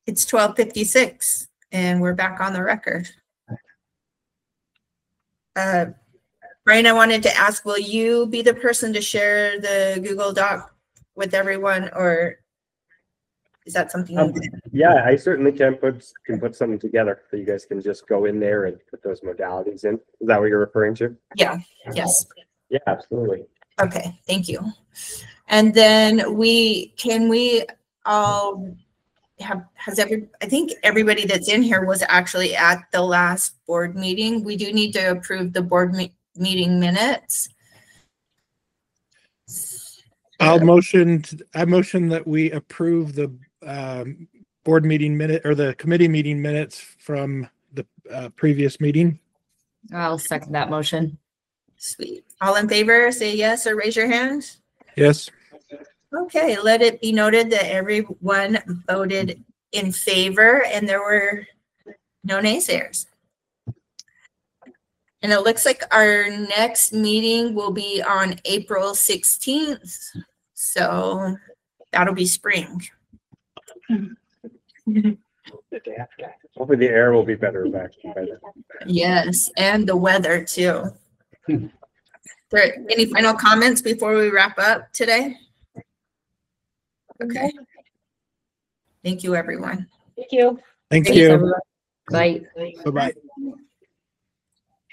It's 12:56 and we're back on the record. Brian, I wanted to ask, will you be the person to share the Google Doc with everyone, or is that something? Yeah, I certainly can put something together so you guys can just go in there and put those modalities in. Is that what you're referring to? Yeah, yes. Yeah, absolutely. Okay, thank you. And then I think everybody that's in here was actually at the last board meeting. We do need to approve the board meeting minutes. I motion that we approve the board meeting minute or the committee meeting minutes from the previous meeting. I'll second that motion. Sweet. All in favor, say yes or raise your hand. Yes. Okay, let it be noted that everyone voted in favor and there were no naysayers. And it looks like our next meeting will be on April 16th. So that'll be spring. Hopefully the air will be better back by then. Yes, and the weather too. There any final comments before we wrap up today? Okay. Thank you, everyone. Thank you. Thank Thanks, you. everyone. Bye. Bye-bye.